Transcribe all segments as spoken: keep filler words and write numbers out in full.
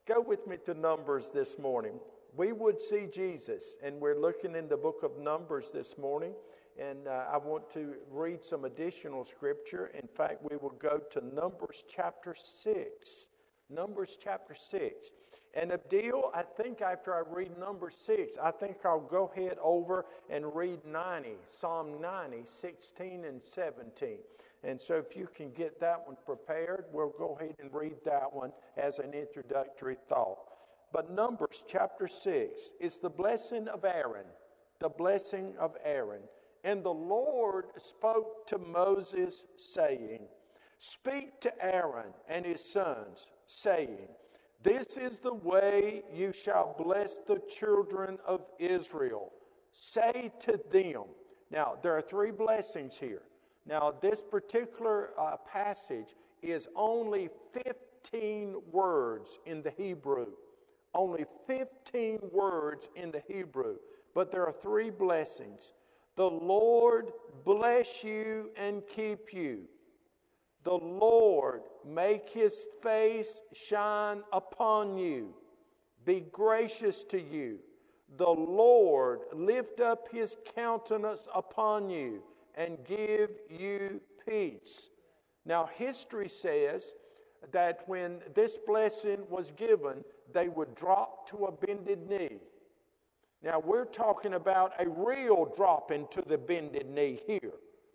Go with me to Numbers this morning. We would see Jesus, and we're looking in the book of Numbers this morning. And uh, I want to read some additional scripture. In fact, we will go to Numbers chapter six. Numbers chapter six. And Abdil, I think after I read number six, I think I'll go ahead over and read ninety, Psalm ninety, sixteen and seventeen. And so if you can get that one prepared, we'll go ahead and read that one as an introductory thought. But Numbers chapter six is the blessing of Aaron, the blessing of Aaron. And the Lord spoke to Moses, saying, Speak to Aaron and his sons, saying, This is the way you shall bless the children of Israel. Say to them. Now, there are three blessings here. Now, this particular uh, passage is only fifteen words in the Hebrew. Only fifteen words in the Hebrew. But there are three blessings. The Lord bless you and keep you. The Lord make his face shine upon you, be gracious to you. The Lord lift up his countenance upon you and give you peace. Now, history says that when this blessing was given, they would drop to a bended knee. Now, we're talking about a real drop into the bended knee here.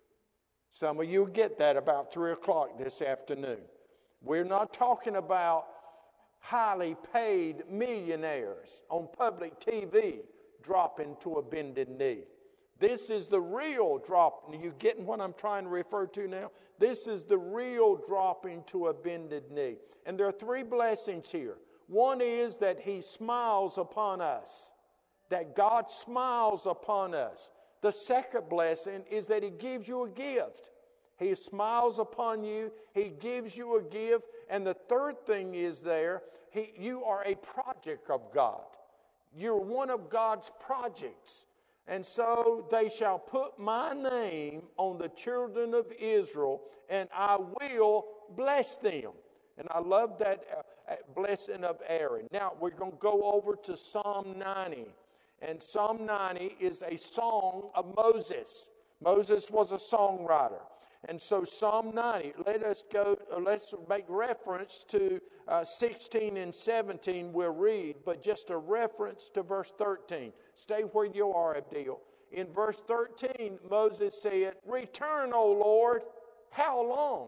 Some of you get that about three o'clock this afternoon. We're not talking about highly paid millionaires on public T V dropping to a bended knee. This is the real drop. Are you getting what I'm trying to refer to now? This is the real dropping to a bended knee. And there are three blessings here. One is that he smiles upon us, that God smiles upon us. The second blessing is that he gives you a gift. He smiles upon you. He gives you a gift. And the third thing is there, he, you are a project of God. You're one of God's projects. And so they shall put my name on the children of Israel, and I will bless them. And I love that uh, blessing of Aaron. Now we're going to go over to Psalm ninety. And Psalm ninety is a song of Moses. Moses was a songwriter. And so Psalm ninety, let us go, let's make reference to uh, sixteen and seventeen we'll read, but just a reference to verse thirteen. Stay where you are, Abdil. In verse thirteen, Moses said, Return, O Lord. How long?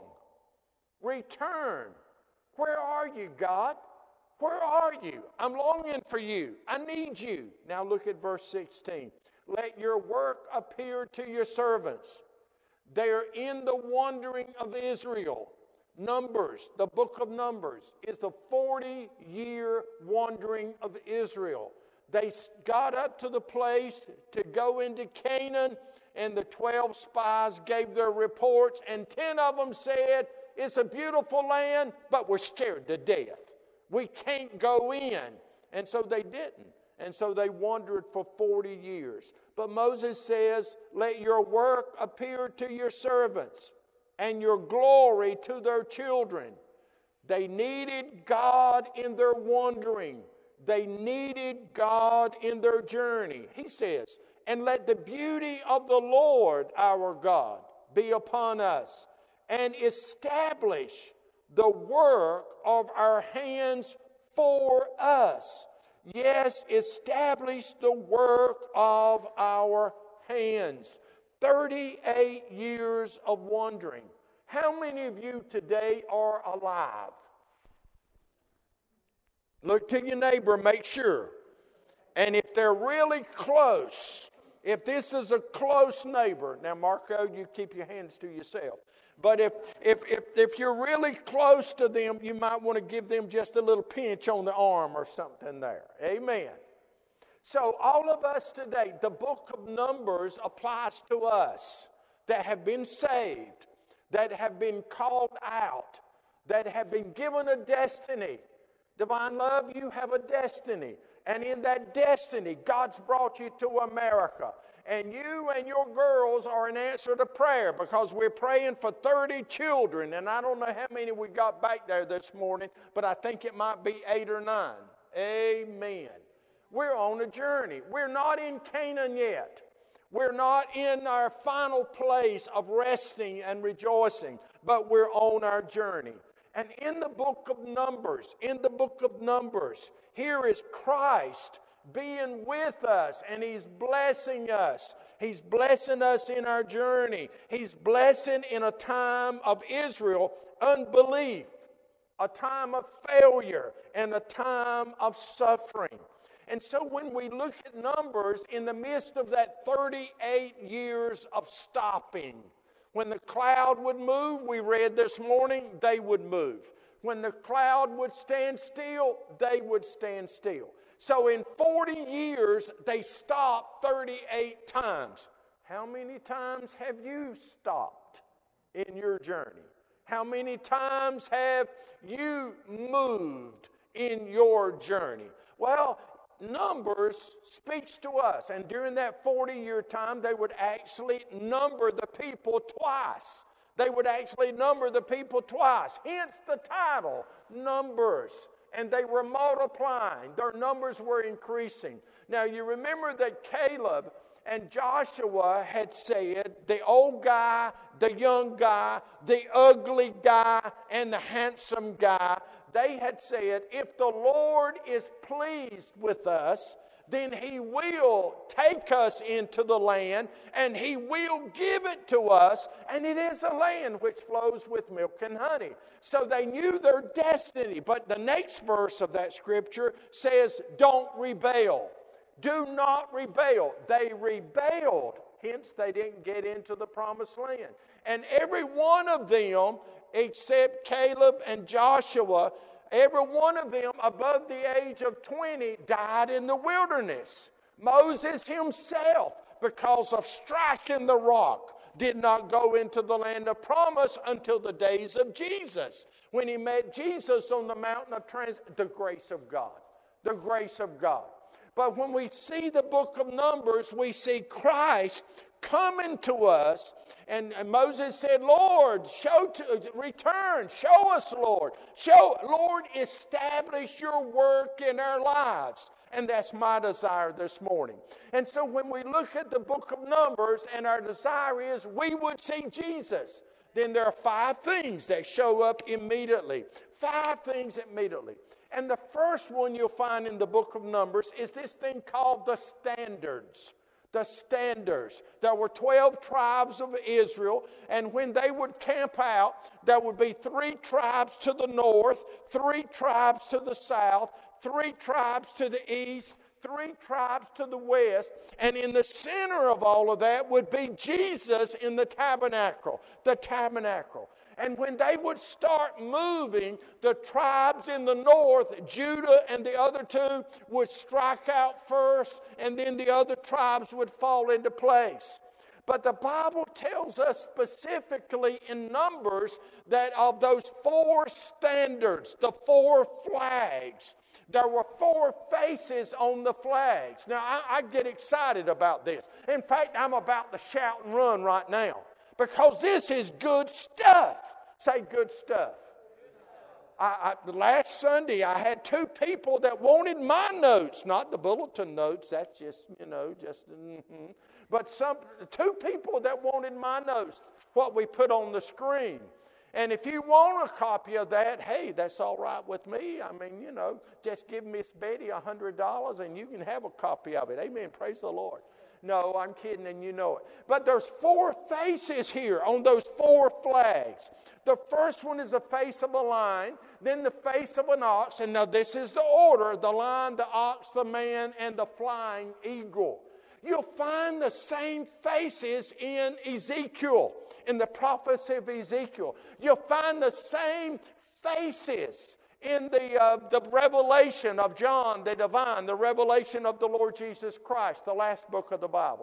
Return. Where are you, God? Where are you? I'm longing for you. I need you. Now look at verse sixteen. Let your work appear to your servants. They are in the wandering of Israel. Numbers, the book of Numbers, is the forty-year wandering of Israel. They got up to the place to go into Canaan, and the twelve spies gave their reports, and ten of them said, It's a beautiful land, but we're scared to death. We can't go in. And so they didn't. And so they wandered for forty years. But Moses says, Let your work appear to your servants and your glory to their children. They needed God in their wandering. They needed God in their journey. He says, And let the beauty of the Lord our God be upon us, and establish the work of our hands for us. Yes, establish the work of our hands. thirty-eight years of wandering. How many of you today are alive? Look to your neighbor, make sure. And if they're really close, if this is a close neighbor, now Marco, you keep your hands to yourself. But if, if, if, if you're really close to them, you might want to give them just a little pinch on the arm or something there. Amen. So all of us today, the book of Numbers applies to us that have been saved, that have been called out, that have been given a destiny. Divine Love, you have a destiny. And in that destiny, God's brought you to America. And you and your girls are an answer to prayer, because we're praying for thirty children. And I don't know how many we got back there this morning, but I think it might be eight or nine. Amen. We're on a journey. We're not in Canaan yet. We're not in our final place of resting and rejoicing, but we're on our journey. And in the book of Numbers, in the book of Numbers, here is Christ being with us, and He's blessing us. He's blessing us in our journey. He's blessing in a time of Israel unbelief, a time of failure, and a time of suffering. And so when we look at Numbers, in the midst of that thirty-eight years of stopping, when the cloud would move, we read this morning, they would move. When the cloud would stand still, they would stand still. So in forty years, they stopped thirty-eight times. How many times have you stopped in your journey? How many times have you moved in your journey? Well, Numbers speaks to us, and during that forty-year time, they would actually number the people twice. They would actually number the people twice, hence the title, Numbers. And they were multiplying. Their numbers were increasing. Now, you remember that Caleb and Joshua had said, the old guy, the young guy, the ugly guy, and the handsome guy, they had said, if the Lord is pleased with us, then He will take us into the land, and He will give it to us, and it is a land which flows with milk and honey. So they knew their destiny, but the next verse of that scripture says, don't rebel. Do not rebel. They rebelled, hence they didn't get into the promised land. And every one of them, except Caleb and Joshua, every one of them above the age of twenty died in the wilderness. Moses himself, because of striking the rock, did not go into the land of promise until the days of Jesus, when he met Jesus on the mountain of trans. The grace of God. The grace of God. But when we see the book of Numbers, we see Christ coming to us, and, and Moses said, Lord, show to, return, show us, Lord. Show, Lord, establish your work in our lives. And that's my desire this morning. And so when we look at the book of Numbers, and our desire is we would see Jesus, then there are five things that show up immediately. Five things immediately. And the first one you'll find in the book of Numbers is this thing called the standards. The standards. There were twelve tribes of Israel, and when they would camp out, there would be three tribes to the north, three tribes to the south, three tribes to the east, three tribes to the west, and in the center of all of that would be Jesus in the tabernacle. The tabernacle. And when they would start moving, the tribes in the north, Judah and the other two, would strike out first, and then the other tribes would fall into place. But the Bible tells us specifically in Numbers that of those four standards, the four flags, there were four faces on the flags. Now, I, I get excited about this. In fact, I'm about to shout and run right now, because this is good stuff. Say good stuff. I, I, last Sunday, I had two people that wanted my notes, not the bulletin notes. That's just, you know, just, mm-hmm. But some two people that wanted my notes, what we put on the screen. And if you want a copy of that, hey, that's all right with me. I mean, you know, just give Miss Betty a hundred dollars and you can have a copy of it. Amen. Praise the Lord. No, I'm kidding, and you know it. But there's four faces here on those four flags. The first one is the face of a lion, then the face of an ox, and now this is the order: the lion, the ox, the man, and the flying eagle. You'll find the same faces in Ezekiel, in the prophecy of Ezekiel. You'll find the same faces in the, uh, the revelation of John the divine, the revelation of the Lord Jesus Christ, the last book of the Bible.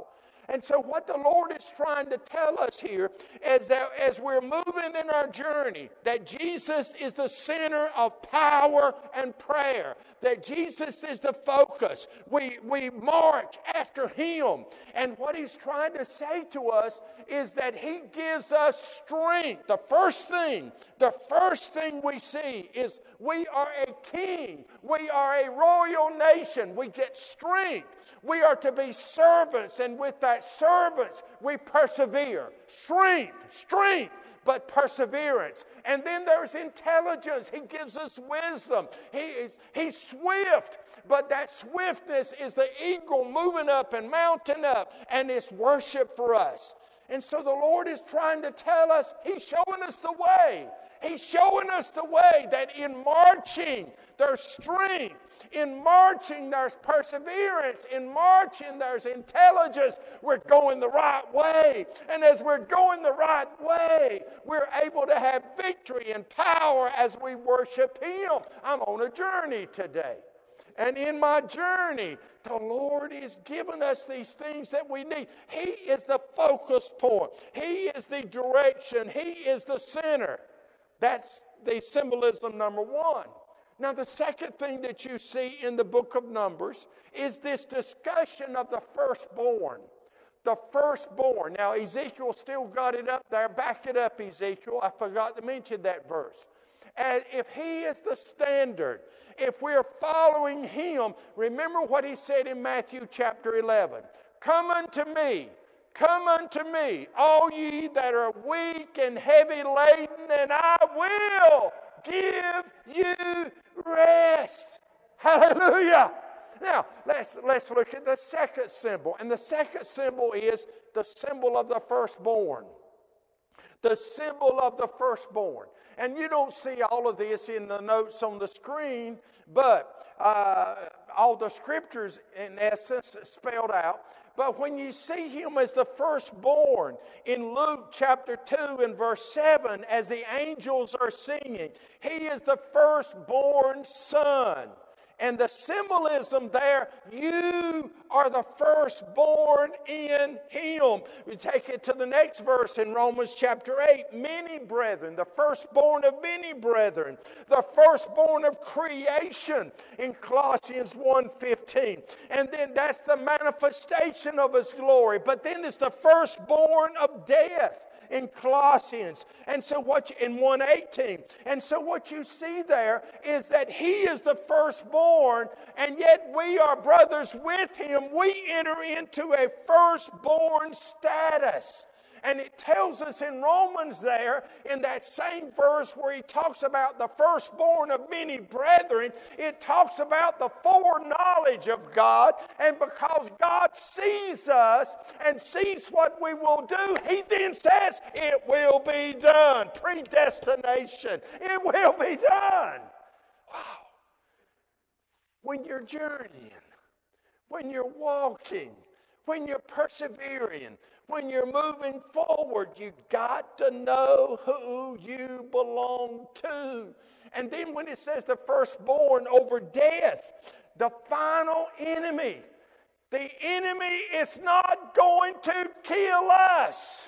And so what the Lord is trying to tell us here is that as we're moving in our journey, that Jesus is the center of power and prayer, that Jesus is the focus. We, we march after Him. And what He's trying to say to us is that He gives us strength. The first thing, the first thing we see is we are a king. We are a royal nation. We get strength. We are to be servants, and with that servants, we persevere. Strength, strength, but perseverance. And then there's intelligence. He gives us wisdom. He is, he's swift, but that swiftness is the eagle moving up and mounting up, and it's worship for us. And so the Lord is trying to tell us, He's showing us the way. He's showing us the way that in marching, there's strength. In marching, there's perseverance. In marching, there's intelligence. We're going the right way. And as we're going the right way, we're able to have victory and power as we worship Him. I'm on a journey today. And in my journey, the Lord is giving us these things that we need. He is the focus point. He is the direction. He is the center. That's the symbolism number one. Now, the second thing that you see in the book of Numbers is this discussion of the firstborn. The firstborn. Now, Ezekiel still got it up there. Back it up, Ezekiel. I forgot to mention that verse. And if He is the standard, if we're following Him, remember what He said in Matthew chapter eleven. Come unto me, come unto me, all ye that are weak and heavy laden, and I will give you rest. Hallelujah. Now, let's, let's look at the second symbol. And the second symbol is the symbol of the firstborn. The symbol of the firstborn. And you don't see all of this in the notes on the screen, but uh, all the scriptures, in essence, spelled out. But when you see Him as the firstborn in Luke chapter two and verse seven, as the angels are singing, He is the firstborn son. And the symbolism there, you are the firstborn in Him. We take it to the next verse in Romans chapter eight. Many brethren, the firstborn of many brethren, the firstborn of creation in Colossians one fifteen. And then that's the manifestation of His glory. But then it's the firstborn of death in Colossians, and so what you, in one eighteen. And so what you see there is that He is the firstborn, and yet we are brothers with Him. We enter into a firstborn status. And it tells us in Romans there, in that same verse where he talks about the firstborn of many brethren, it talks about the foreknowledge of God. And because God sees us and sees what we will do, He then says, it will be done. Predestination. It will be done. Wow. When you're journeying, when you're walking, when you're persevering, when you're moving forward, you got to know who you belong to. And then when it says the firstborn over death, the final enemy, the enemy is not going to kill us.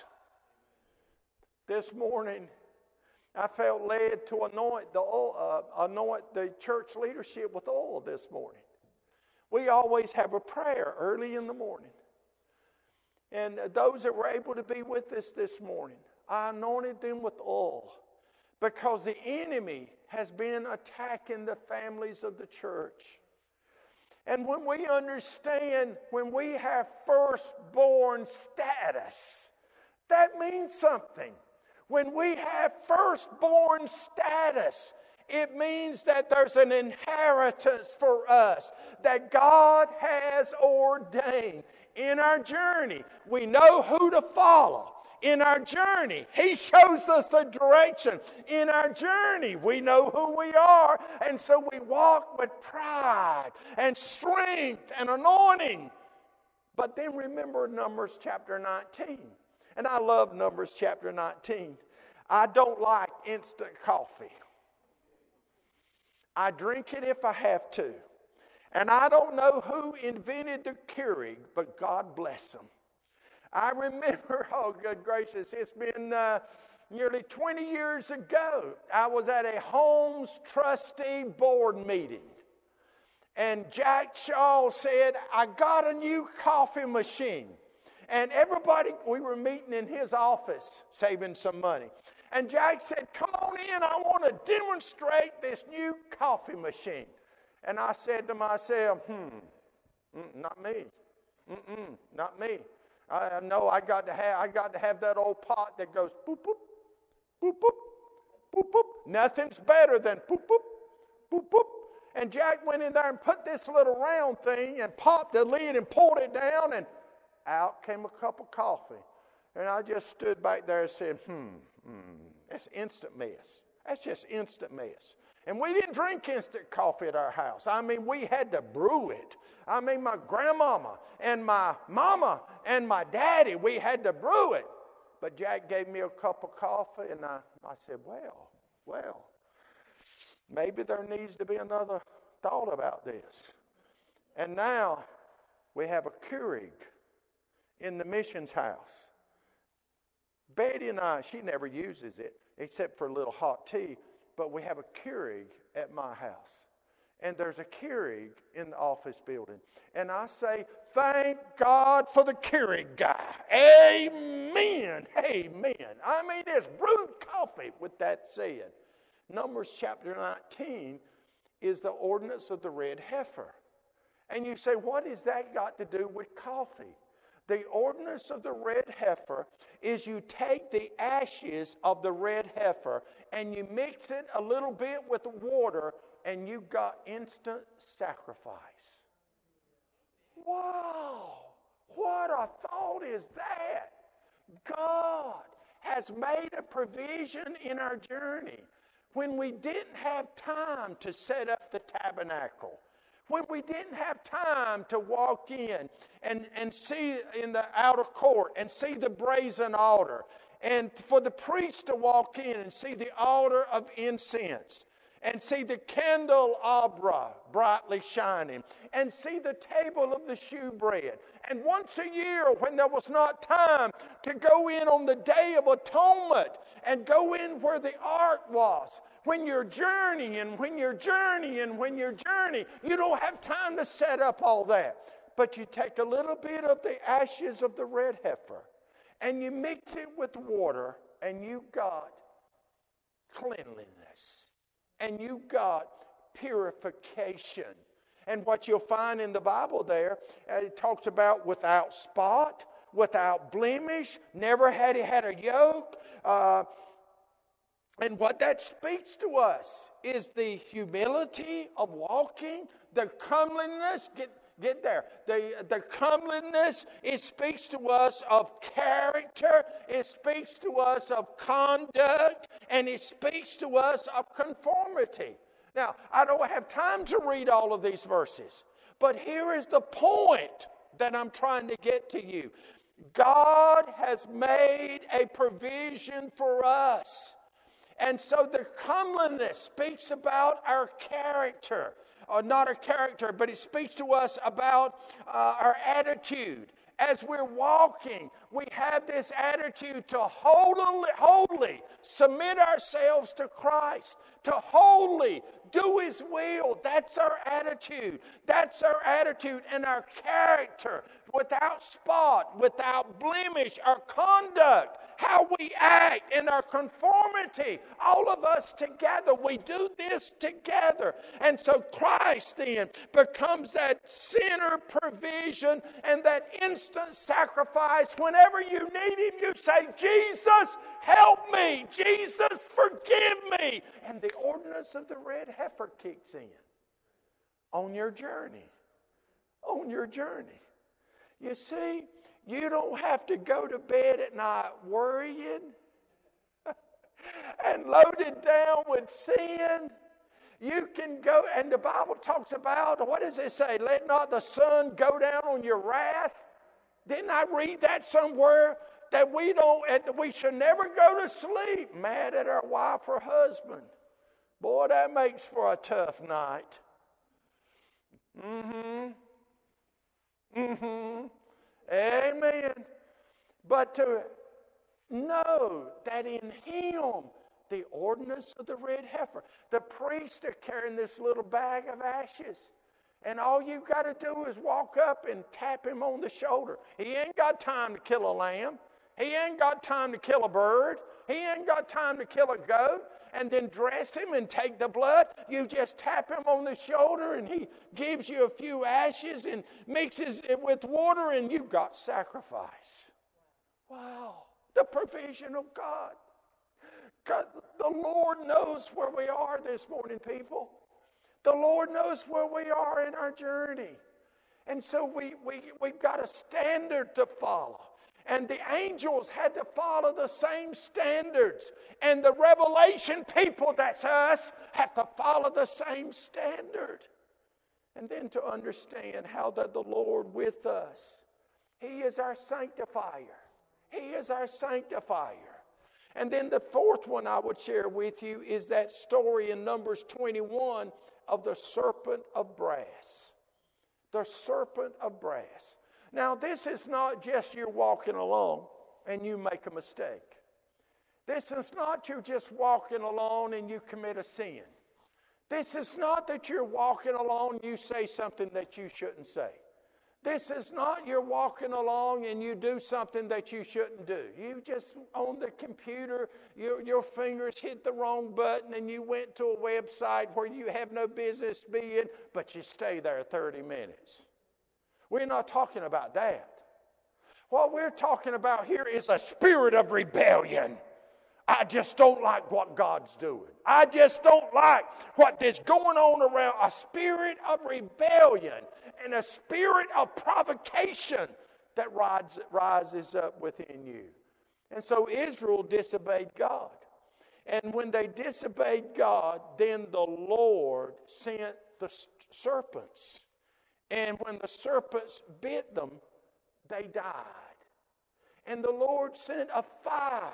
This morning, I felt led to anoint the oil, uh, anoint the church leadership with oil this morning. We always have a prayer early in the morning. And those that were able to be with us this morning, I anointed them with oil because the enemy has been attacking the families of the church. And when we understand, when we have firstborn status, that means something. When we have firstborn status, it means that there's an inheritance for us that God has ordained. In our journey, we know who to follow. In our journey, He shows us the direction. In our journey, we know who we are. And so we walk with pride and strength and anointing. But then remember Numbers chapter nineteen. And I love Numbers chapter nineteen. I don't like instant coffee. I drink it if I have to. And I don't know who invented the Keurig, but God bless them. I remember, oh, good gracious, it's been uh, nearly twenty years ago. I was at a Homes trustee board meeting. And Jack Shaw said, I got a new coffee machine. And everybody, we were meeting in his office, saving some money. And Jack said, come on in, I want to demonstrate this new coffee machine. And I said to myself, hmm, mm, not me. Mm-mm, not me. I know I got to have I got to have that old pot that goes boop, boop, boop, boop, boop, boop. Nothing's better than boop, boop, boop, boop. And Jack went in there and put this little round thing and popped the lid and pulled it down, and out came a cup of coffee. And I just stood back there and said, hmm, hmm, that's instant mess. That's just instant mess. And we didn't drink instant coffee at our house. I mean, we had to brew it. I mean, my grandmama and my mama and my daddy, we had to brew it. But Jack gave me a cup of coffee, and I, I said, well, well. Maybe there needs to be another thought about this. And now we have a Keurig in the missions house. Betty and I, she never uses it except for a little hot tea, but we have a Keurig at my house. And there's a Keurig in the office building. And I say, thank God for the Keurig guy. Amen. Amen. I mean, it's brewed coffee with that said. Numbers chapter nineteen is the ordinance of the red heifer. And you say, what has that got to do with coffee? The ordinance of the red heifer is you take the ashes of the red heifer and you mix it a little bit with the water, and you got instant sacrifice. Wow! What a thought is that? God has made a provision in our journey. When we didn't have time to set up the tabernacle, when we didn't have time to walk in and, and see in the outer court and see the brazen altar, and for the priest to walk in and see the altar of incense, and see the candelabra brightly shining, and see the table of the shewbread. And once a year, when there was not time to go in on the Day of Atonement and go in where the ark was, when you're journeying, when you're journeying, when you're journeying, you don't have time to set up all that. But you take a little bit of the ashes of the red heifer and you mix it with water, and you got cleanliness. And you got purification. And what you'll find in the Bible there, uh, it talks about without spot, without blemish, never had he had a yoke. Uh, and what that speaks to us is the humility of walking, the comeliness, get, get there, the, the comeliness, it speaks to us of character, it speaks to us of conduct, and it speaks to us of conformity. Now, I don't have time to read all of these verses, but here is the point that I'm trying to get to you. God has made a provision for us. And so the comeliness speaks about our character. Or not our character, but it speaks to us about uh, our attitude. As we're walking, we have this attitude to wholly, wholly submit ourselves to Christ, to wholly do His will. That's our attitude. That's our attitude and our character. Without spot, without blemish, our conduct, how we act in our conformity. All of us together, we do this together. And so Christ then becomes that center provision and that instant sacrifice. Whenever you need Him, you say, Jesus, help me. Jesus, forgive me. And the ordinance of the red heifer kicks in on your journey. On your journey. You see, you don't have to go to bed at night worrying and loaded down with sin. You can go, and the Bible talks about, what does it say? Let not the sun go down on your wrath. Didn't I read that somewhere? That we don't, we should never go to sleep mad at our wife or husband. Boy, that makes for a tough night. Mm-hmm. Mm-hmm. Amen. but to know that in Him, the ordinance of the red heifer, the priests are carrying this little bag of ashes. And all you've got to do is walk up and tap him on the shoulder. He ain't got time to kill a lamb. He ain't got time to kill a bird. He ain't got time to kill a goat and then dress him and take the blood. You just tap him on the shoulder and he gives you a few ashes and mixes it with water and you've got sacrifice. Wow, the provision of God. God, the Lord knows where we are this morning, people. The Lord knows where we are in our journey. And so we, we, we've got a standard to follow. And the angels had to follow the same standards. And the revelation people, that's us, have to follow the same standard. And then to understand how that the Lord with us, He is our sanctifier. He is our sanctifier. And then the fourth one I would share with you is that story in Numbers twenty-one of the serpent of brass. The serpent of brass. Now, this is not just you walking along and you make a mistake. This is not you just walking along and you commit a sin. This is not that you're walking along and you say something that you shouldn't say. This is not you're walking along and you do something that you shouldn't do. You just on the computer, your, your fingers hit the wrong button and you went to a website where you have no business being, but you stay there thirty minutes. We're not talking about that. What we're talking about here is a spirit of rebellion. I just don't like what God's doing. I just don't like what is going on around. A spirit of rebellion and a spirit of provocation that rises, rises up within you. And so Israel disobeyed God. And when they disobeyed God, then the Lord sent the serpents. And when the serpents bit them, they died. And the Lord sent a fire.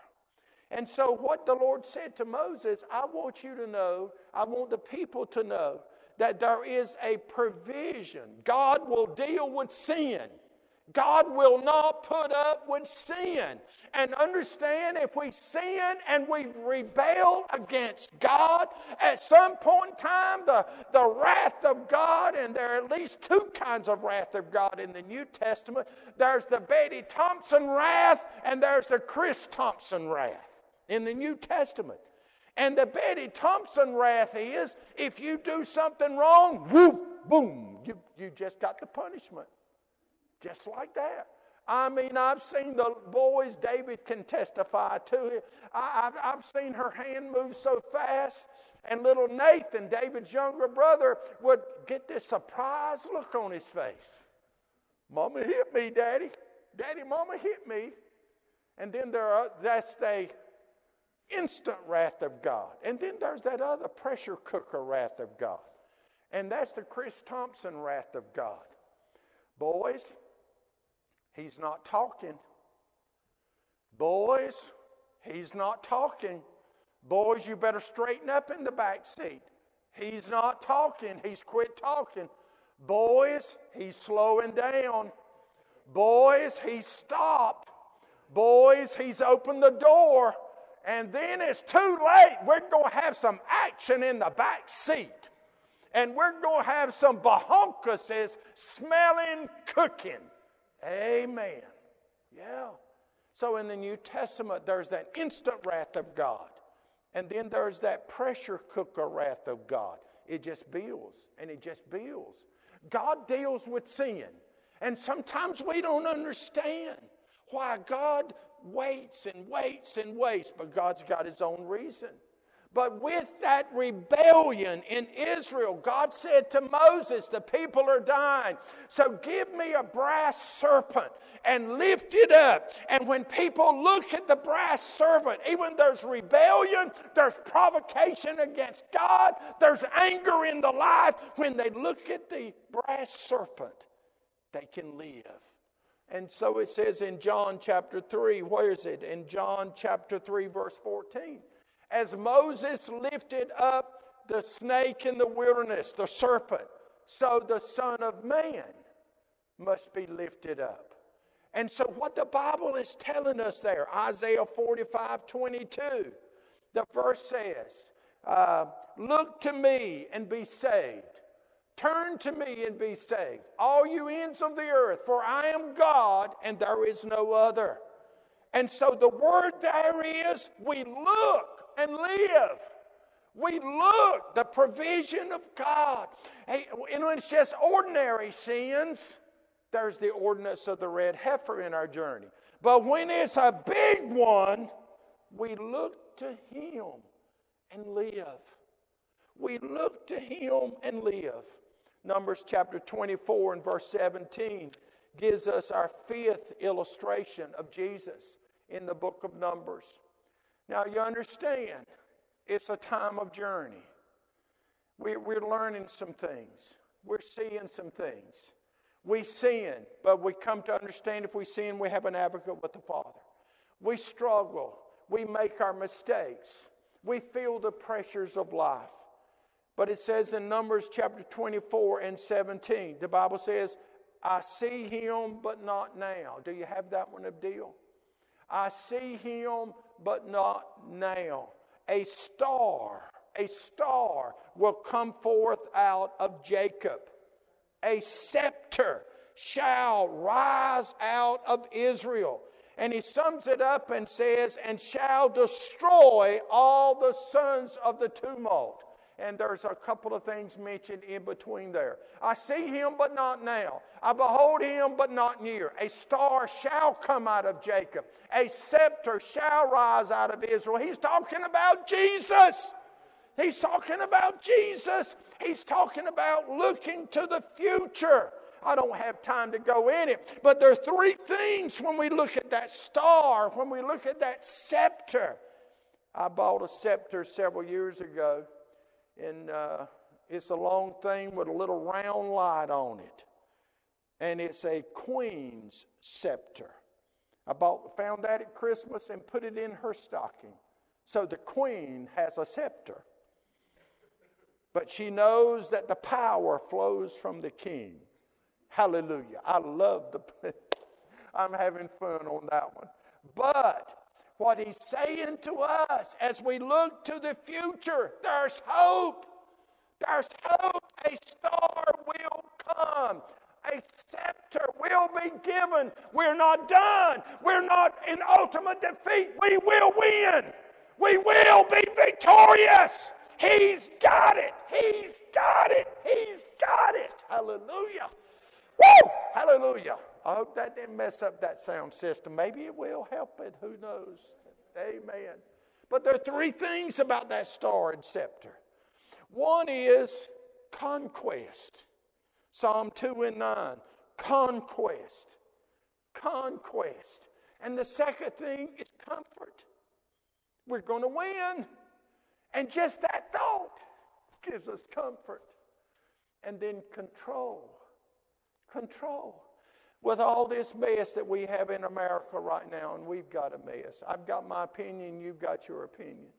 And so what the Lord said to Moses, I want you to know, I want the people to know that there is a provision. God will deal with sin. God will not put up with sin. And understand, if we sin and we rebel against God, at some point in time, the, the wrath of God, and there are at least two kinds of wrath of God in the New Testament. There's the Betty Thompson wrath, and there's the Chris Thompson wrath in the New Testament. And the Betty Thompson wrath is, if you do something wrong, whoop, boom, you, you just got the punishment. Just like that. I mean, I've seen the boys, David can testify to it. I, I've, I've seen her hand move so fast. And little Nathan, David's younger brother, would get this surprised look on his face. Mama hit me, Daddy. Daddy, Mama hit me. And then there are, that's the instant wrath of God. And then there's that other pressure cooker wrath of God. And that's the Chris Thompson wrath of God. Boys, he's not talking. Boys, he's not talking. Boys, you better straighten up in the back seat. He's not talking. He's quit talking. Boys, he's slowing down. Boys, he's stopped. Boys, he's opened the door. And then it's too late. We're going to have some action in the back seat. And we're going to have some bahonkuses smelling cooking. Amen. Yeah. So in the New Testament, there's that instant wrath of God. And then there's that pressure cooker wrath of God. It just builds and it just builds. God deals with sin. And sometimes we don't understand why God waits and waits and waits. But God's got His own reason. But with that rebellion in Israel, God said to Moses, the people are dying. So give me a brass serpent and lift it up. And when people look at the brass serpent, even there's rebellion, there's provocation against God, there's anger in the life. When they look at the brass serpent, they can live. And so it says in John chapter three, where is it? In John chapter three, verse fourteen. As Moses lifted up the snake in the wilderness, the serpent, so the Son of Man must be lifted up. And so what the Bible is telling us there, Isaiah forty-five twenty-two, the verse says, uh, look to me and be saved. Turn to me and be saved, all you ends of the earth, for I am God and there is no other. And so the word there is, we look and live. We look, the provision of God. Hey, you know, it's just ordinary sins. There's the ordinance of the red heifer in our journey. But when it's a big one, we look to Him and live. We look to Him and live. Numbers chapter twenty-four and verse seventeen gives us our fifth illustration of Jesus in the book of Numbers. Now you understand, it's a time of journey. We, we're learning some things. We're seeing some things. We sin, but we come to understand if we sin, we have an advocate with the Father. We struggle. We make our mistakes. We feel the pressures of life. But it says in Numbers chapter twenty-four and seventeen, the Bible says, I see him, but not now. Do you have that one, Abdil? I see him, but not now. A star, a star will come forth out of Jacob. A scepter shall rise out of Israel. And he sums it up and says, and shall destroy all the sons of the tumult. And there's a couple of things mentioned in between there. I see him, but not now. I behold him, but not near. A star shall come out of Jacob. A scepter shall rise out of Israel. He's talking about Jesus. He's talking about Jesus. He's talking about looking to the future. I don't have time to go in it. But there are three things when we look at that star, when we look at that scepter. I bought a scepter several years ago. And uh, it's a long thing with a little round light on it. And it's a queen's scepter. I bought, found that at Christmas and put it in her stocking. So the queen has a scepter. But she knows that the power flows from the king. Hallelujah. I love the... I'm having fun on that one. But what he's saying to us as we look to the future, there's hope. There's hope. A star will come. A scepter will be given. We're not done. We're not in ultimate defeat. We will win. We will be victorious. He's got it. He's got it. He's got it. Hallelujah. Woo! Hallelujah. I hope that didn't mess up that sound system. Maybe it will help it. Who knows? Amen. But there are three things about that star and scepter. One is conquest. Psalm two and nine. Conquest. Conquest. And the second thing is comfort. We're going to win. And just that thought gives us comfort. And then control. Control. With all this mess that we have in America right now, and we've got a mess. I've got my opinion, you've got your opinion.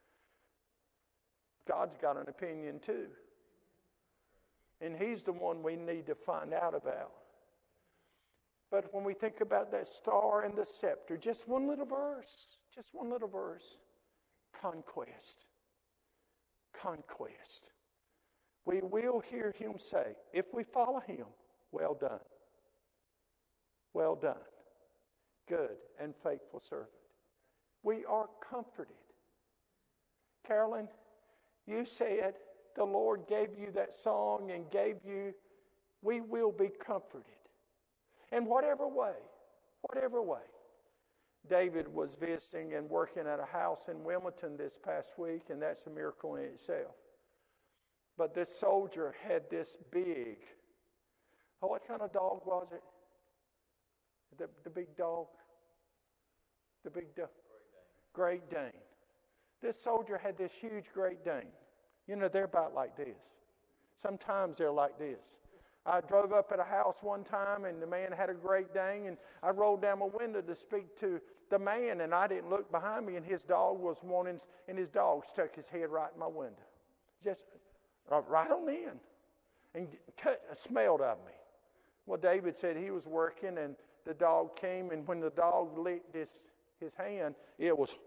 God's got an opinion too. And He's the one we need to find out about. But when we think about that star and the scepter, just one little verse, just one little verse. Conquest. Conquest. We will hear Him say, if we follow Him, well done. Well done, good and faithful servant. We are comforted. Carolyn, you said the Lord gave you that song and gave you, we will be comforted. In whatever way, whatever way. David was visiting and working at a house in Wilmington this past week, and that's a miracle in itself. But this soldier had this big, oh, what kind of dog was it? The, the big dog? The big dog? Great Dane. Great Dane. This soldier had this huge Great Dane. You know, they're about like this. Sometimes they're like this. I drove up at a house one time, and the man had a Great Dane, and I rolled down my window to speak to the man, and I didn't look behind me, and his dog was wanting, and his dog stuck his head right in my window. Just uh, right on in. And cut, smelled of me. Well, David said he was working, and the dog came, and when the dog licked his, his hand, it was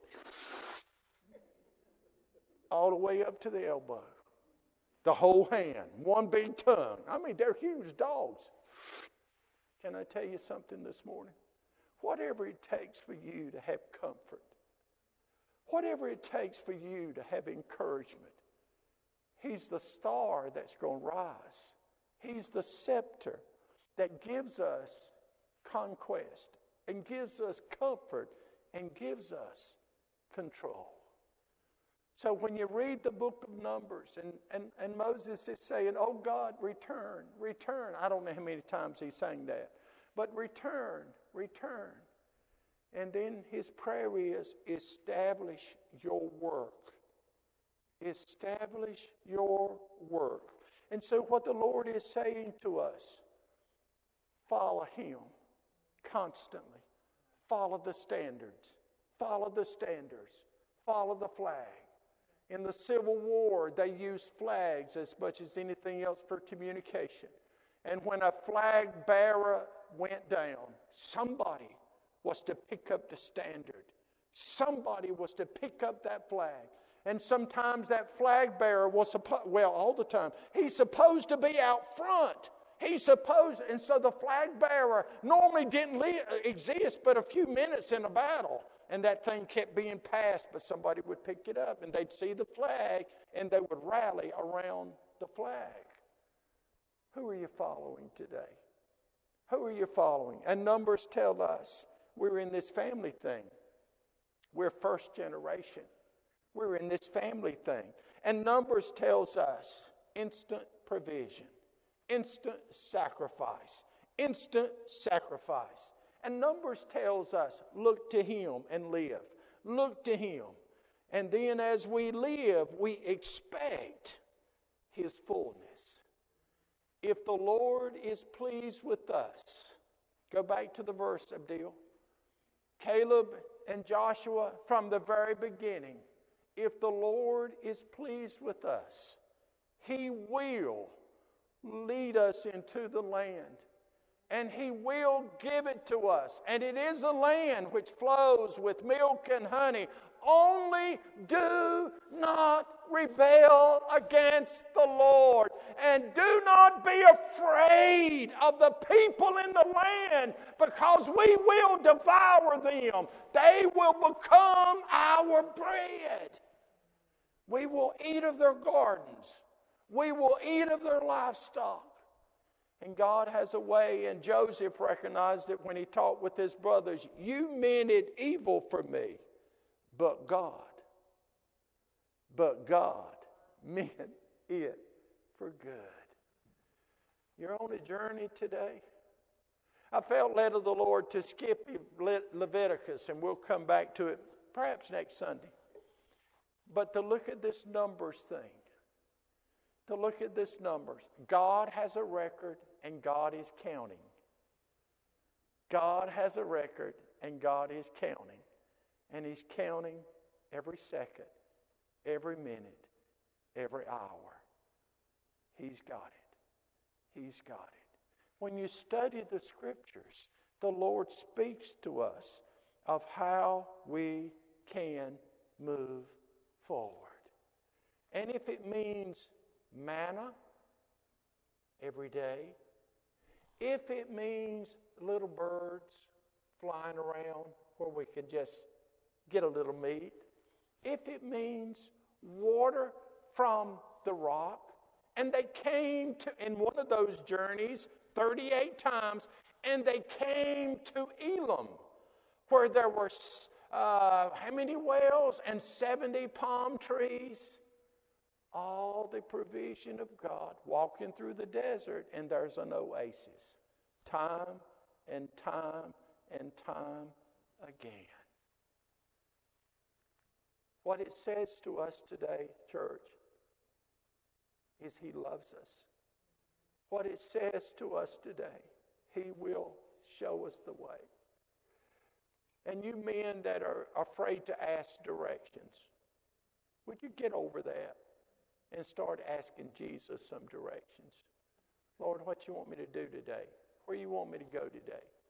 all the way up to the elbow. The whole hand, one big tongue. I mean, they're huge dogs. Can I tell you something this morning? Whatever it takes for you to have comfort, whatever it takes for you to have encouragement, He's the star that's going to rise. He's the scepter that gives us conquest and gives us comfort and gives us control. So when you read the book of Numbers, and, and, and Moses is saying, oh God, return, return. I don't know how many times he sang that. But return, return. And then his prayer is, establish your work. Establish your work. And so what the Lord is saying to us, follow Him constantly. Follow the standards. Follow the standards. Follow the flag. In the Civil War, they used flags as much as anything else for communication. And when a flag bearer went down, somebody was to pick up the standard. Somebody was to pick up that flag. And sometimes that flag bearer was supposed, well, all the time, he's supposed to be out front. He's supposed, and so the flag bearer normally didn't le- exist but a few minutes in a battle. And that thing kept being passed, but somebody would pick it up, and they'd see the flag, and they would rally around the flag. Who are you following today? Who are you following? And Numbers tell us we're in this family thing. We're first generation. We're in this family thing. And Numbers tells us instant provision, instant sacrifice, instant sacrifice. And Numbers tells us, look to Him and live. Look to Him. And then as we live, we expect His fullness. If the Lord is pleased with us, go back to the verse, Abdil. Caleb and Joshua, from the very beginning, if the Lord is pleased with us, He will lead us into the land. And He will give it to us. And it is a land which flows with milk and honey. Only do not rebel against the Lord. And do not be afraid of the people in the land, because we will devour them. They will become our bread. We will eat of their gardens. We will eat of their livestock. And God has a way, and Joseph recognized it when he talked with his brothers. You meant it evil for me, but God, but God meant it for good. You're on a journey today. I felt led of the Lord to skip Leviticus, and we'll come back to it perhaps next Sunday. But to look at this Numbers thing, to look at this Numbers. God has a record, and God is counting. God has a record, and God is counting. And He's counting every second, every minute, every hour. He's got it. He's got it. When you study the Scriptures, the Lord speaks to us of how we can move forward. And if it means manna every day, if it means little birds flying around where we can just get a little meat, if it means water from the rock, and they came to, in one of those journeys, thirty-eight times, and they came to Elim, where there were uh, how many wells and seventy palm trees? All the provision of God, walking through the desert, and there's an oasis. Time and time and time again. What it says to us today, church, is He loves us. What it says to us today, He will show us the way. And you men that are afraid to ask directions, would you get over that and start asking Jesus some directions? Lord, what you want me to do today? Where you want me to go today?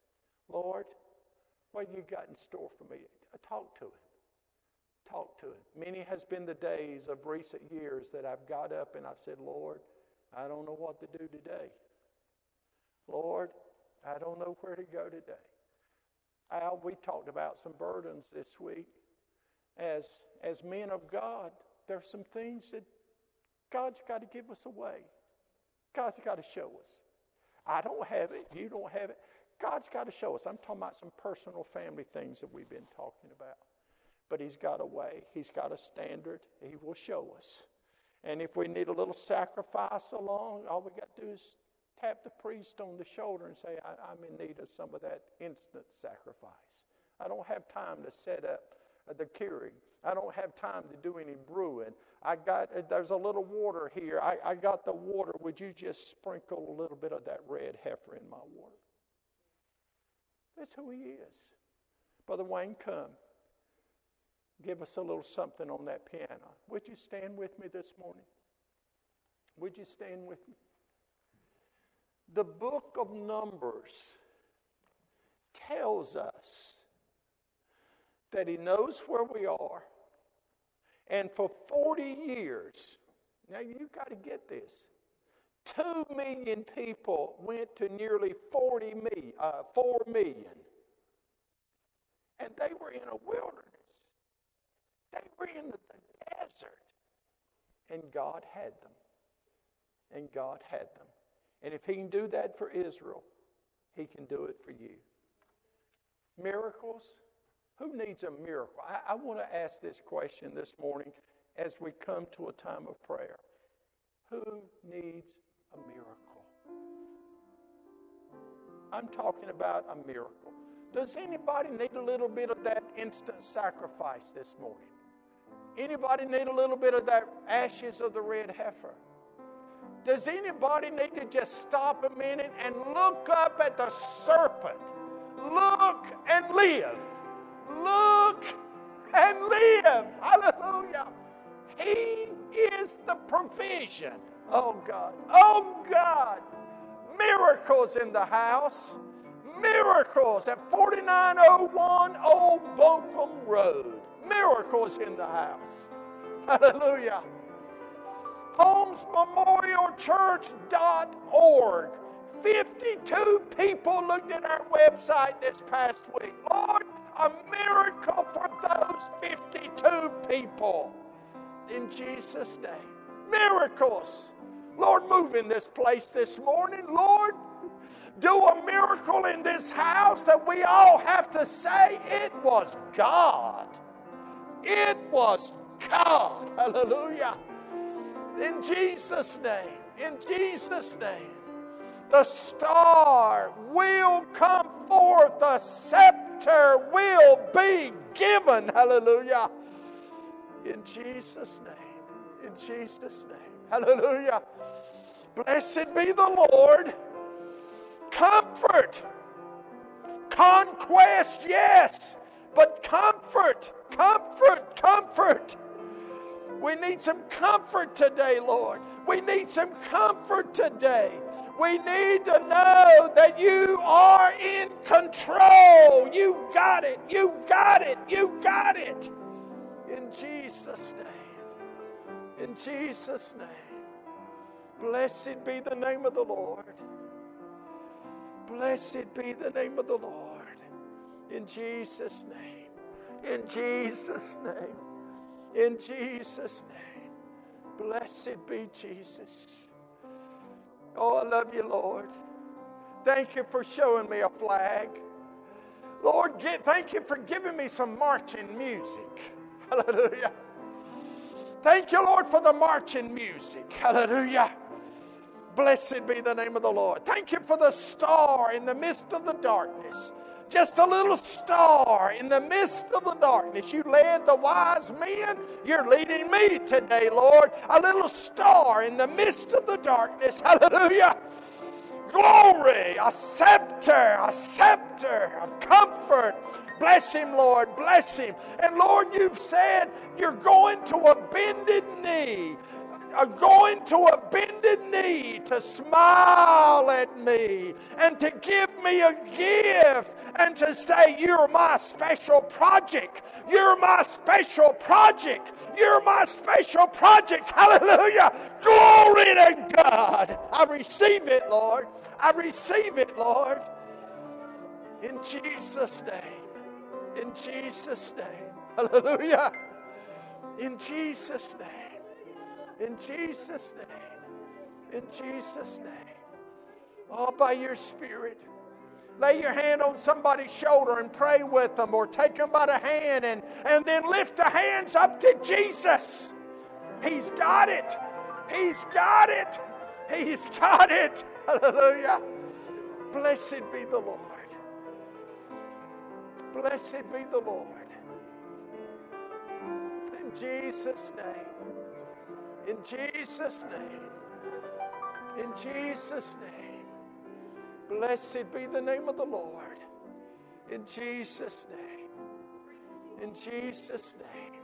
Lord, what you got in store for me? Talk to him. Talk to him. Many has been the days of recent years that I've got up and I've said, Lord, I don't know what to do today. Lord, I don't know where to go today. Al, we talked about some burdens this week. As, as men of God, there's some things that God's got to give us away. God's got to show us. I don't have it. You don't have it. God's got to show us. I'm talking about some personal family things that we've been talking about. But he's got a way. He's got a standard. He will show us. And if we need a little sacrifice along, all we got to do is tap the priest on the shoulder and say, I, I'm in need of some of that instant sacrifice. I don't have time to set up the Keurig. I don't have time to do any brewing. I got, there's a little water here. I, I got the water. Would you just sprinkle a little bit of that red heifer in my water? That's who he is. Brother Wayne, come. Give us a little something on that piano. Would you stand with me this morning? Would you stand with me? The book of Numbers tells us that he knows where we are. And for forty years, now you've got to get this, two million people went to nearly forty million, uh, four million. And they were in a wilderness. They were in the desert. And God had them. And God had them. And if he can do that for Israel, he can do it for you. Miracles. Who needs a miracle? I, I want to ask this question this morning as we come to a time of prayer. Who needs a miracle? I'm talking about a miracle. Does anybody need a little bit of that instant sacrifice this morning? Anybody need a little bit of that ashes of the red heifer? Does anybody need to just stop a minute and look up at the serpent? Look and live. Look and live. Hallelujah. He is the provision. Oh God. Oh God. Miracles in the house. Miracles at forty-nine oh one Old Buncombe Road. Miracles in the house. Hallelujah. Holmes Memorial Church dot org. fifty-two people looked at our website this past week. Lord, a miracle for those fifty-two people. In Jesus' name. Miracles. Lord, move in this place this morning. Lord, do a miracle in this house that we all have to say, it was God. It was God. Hallelujah. In Jesus' name. In Jesus' name. The star will come forth. The scepter will be given. Hallelujah. In Jesus' name. In Jesus' name. Hallelujah. Blessed be the Lord. Comfort. Conquest, yes. But comfort. Comfort. Comfort. We need some comfort today, Lord. We need some comfort today. We need to know that you are in control. You got it. You got it. You got it. In Jesus' name. In Jesus' name. Blessed be the name of the Lord. Blessed be the name of the Lord. In Jesus' name. In Jesus' name. In Jesus' name. Blessed be Jesus. Oh, I love you, Lord. Thank you for showing me a flag. Lord, get, thank you for giving me some marching music. Hallelujah. Thank you, Lord, for the marching music. Hallelujah. Blessed be the name of the Lord. Thank you for the star in the midst of the darkness. Just a little star in the midst of the darkness. You led the wise men. You're leading me today, Lord. A little star in the midst of the darkness. Hallelujah. Glory. A scepter. A scepter of comfort. Bless him, Lord. Bless him. And Lord, you've said you're going to a bended knee. Are going to a bended knee to smile at me and to give me a gift and to say, you're my special project. You're my special project. You're my special project. Hallelujah. Glory to God. I receive it, Lord. I receive it, Lord. In Jesus' name. In Jesus' name. Hallelujah. In Jesus' name. In Jesus' name. In Jesus' name. All by your Spirit. Lay your hand on somebody's shoulder and pray with them, or take them by the hand and, and then lift the hands up to Jesus. He's got it. He's got it. He's got it. Hallelujah. Blessed be the Lord. Blessed be the Lord. In Jesus' name. In Jesus' name. In Jesus' name. Blessed be the name of the Lord. In Jesus' name. In Jesus' name.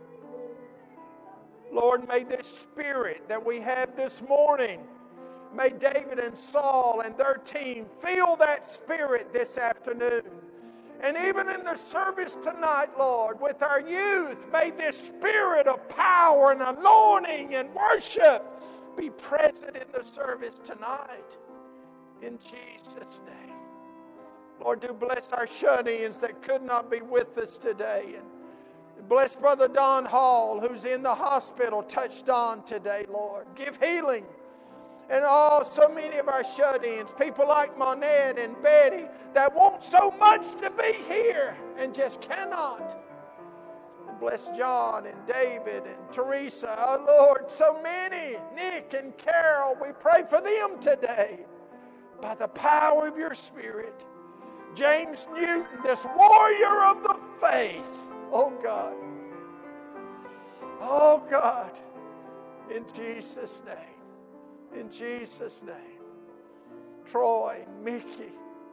Lord, may this spirit that we have this morning, may David and Saul and their team feel that spirit this afternoon. And even in the service tonight, Lord, with our youth, may this spirit of power and anointing and worship be present in the service tonight. In Jesus' name. Lord, do bless our shut-ins that could not be with us today. And bless Brother Don Hall, who's in the hospital. Touch Don today, Lord. Give healing. And oh, so many of our shut-ins, people like Monette and Betty, that want so much to be here and just cannot. And bless John and David and Teresa. Oh, Lord, so many. Nick and Carol, we pray for them today. By the power of your Spirit. James Newton, this warrior of the faith. Oh God. Oh God. In Jesus' name. In Jesus' name. Troy, Mickey.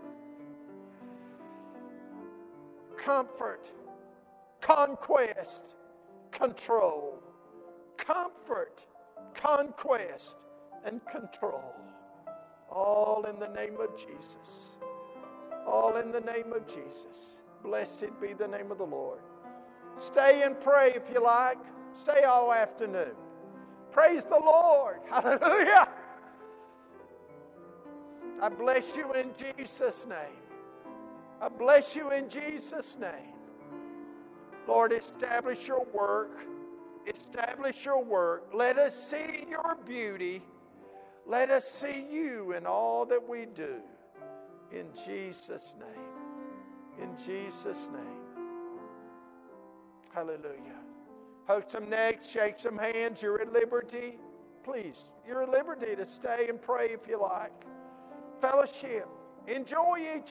Comfort. Conquest. Control. Comfort. Conquest. And control. All in the name of Jesus. All in the name of Jesus. Blessed be the name of the Lord. Stay and pray if you like. Stay all afternoon. Praise the Lord. Hallelujah. I bless you in Jesus' name. I bless you in Jesus' name. Lord, establish your work. Establish your work. Let us see your beauty. Let us see you in all that we do. In Jesus' name. In Jesus' name. Hallelujah. Hug some necks, shake some hands. You're at liberty. Please, you're at liberty to stay and pray if you like. Fellowship. Enjoy each